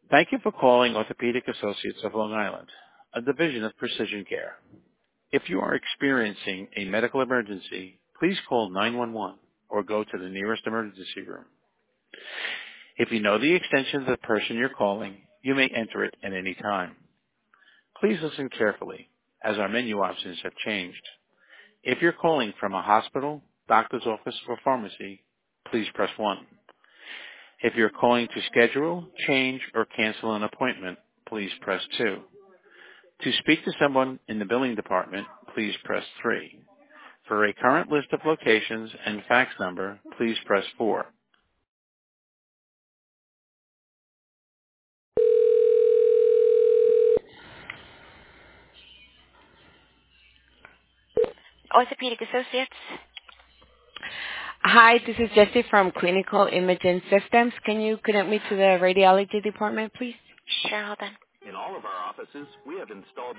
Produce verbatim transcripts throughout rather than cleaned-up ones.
Thank you for calling Orthopedic Associates of Long Island, a division of Precision Care. If you are experiencing a medical emergency, please call nine one one or go to the nearest emergency room. If you know the extension of the person you're calling, you may enter it at any time. Please listen carefully, as our menu options have changed. If you're calling from a hospital, doctor's office, or pharmacy, please press one. If you're calling to schedule, change, or cancel an appointment, please press two. To speak to someone in the billing department, please press three. For a current list of locations and fax number, please press four. Orthopedic Associates. Hi, this is Jessie from Clinical Imaging Systems. Can you connect me to the radiology department, please? Sure, hold on. In all of our offices, we have installed.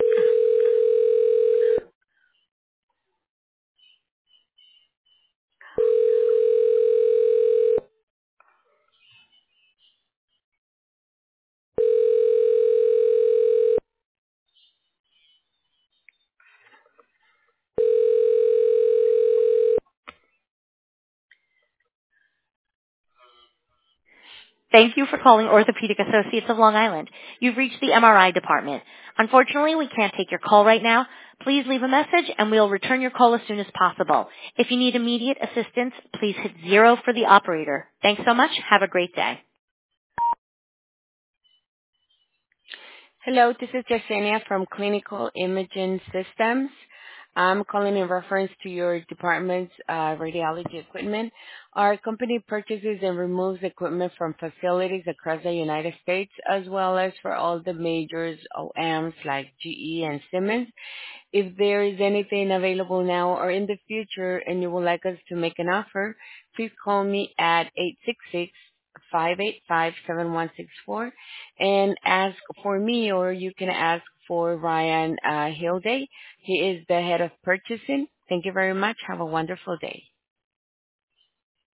Thank you for calling Orthopedic Associates of Long Island. You've reached the M R I department. Unfortunately, we can't take your call right now. Please leave a message and we'll return your call as soon as possible. If you need immediate assistance, please hit zero for the operator. Thanks so much. Have a great day. Hello, this is Yesenia from Clinical Imaging Systems. I'm calling in reference to your department's uh, radiology equipment. Our company purchases and removes equipment from facilities across the United States, as well as for all the majors O E Ms like G E and Siemens. If there is anything available now or in the future and you would like us to make an offer, please call me at eight six six, five eight five, seven one six four and ask for me, or you can ask for Ryan uh, Hilday. He is the head of purchasing. Thank you very much. Have a wonderful day.